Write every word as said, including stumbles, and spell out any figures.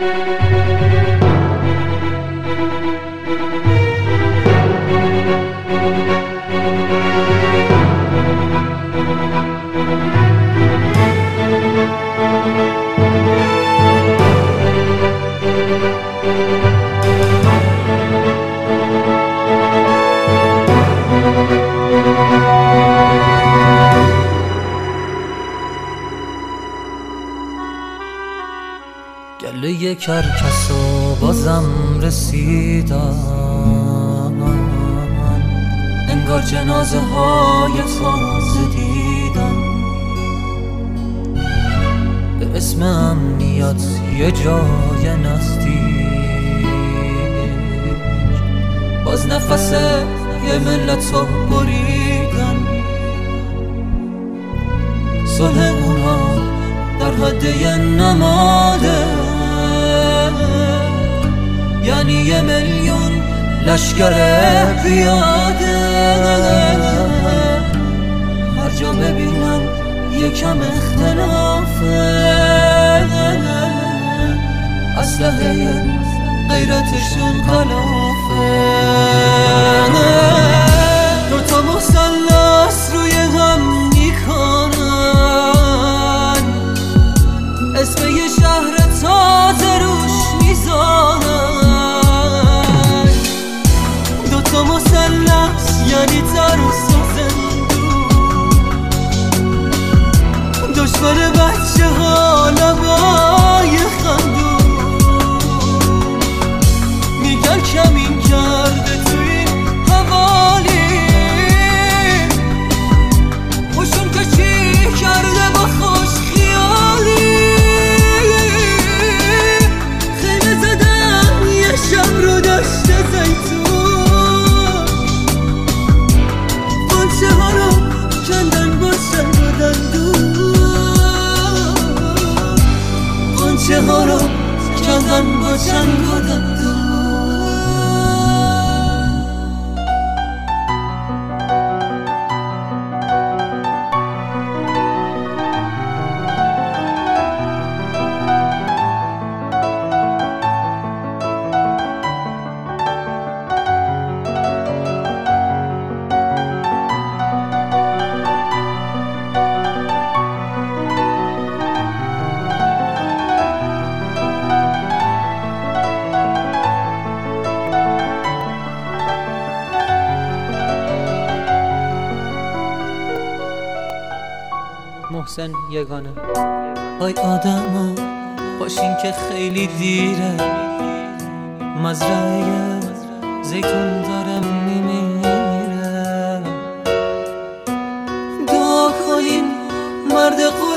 گله کرکسا بازم رسیدن، انگار جنازه های تازه دیدن. به اسم امنیت یه جای نزدیک باز نفس یه ملت رو بریدن. صلح اونا در حد یه نماده، یعنی یه میلیون لشکر پیاده. هر جا ببینم یکم اختلافه، اسلحه غیرتشون غلافه. دوتا مثلث روی هم میکنن، اسم یه شهر تازه روش میزانن. دوتا مثلث یعنی ترس و زندون، دشمن بچه ها لبای خندون. میگن کمین کرده توی این حوالی، خوشون که چی کرده با خوش خیالی. خیمه زدم یه شب رو دشت زیتون، قنچه ها رو کندن با چنگ و دندون. قنچه ها رو کندن با چنگ و دندون. محسن یگانه. آی آدما باشین که خیلی دیره، مزرعه زیتون داره میمیره. دعا کنین مرد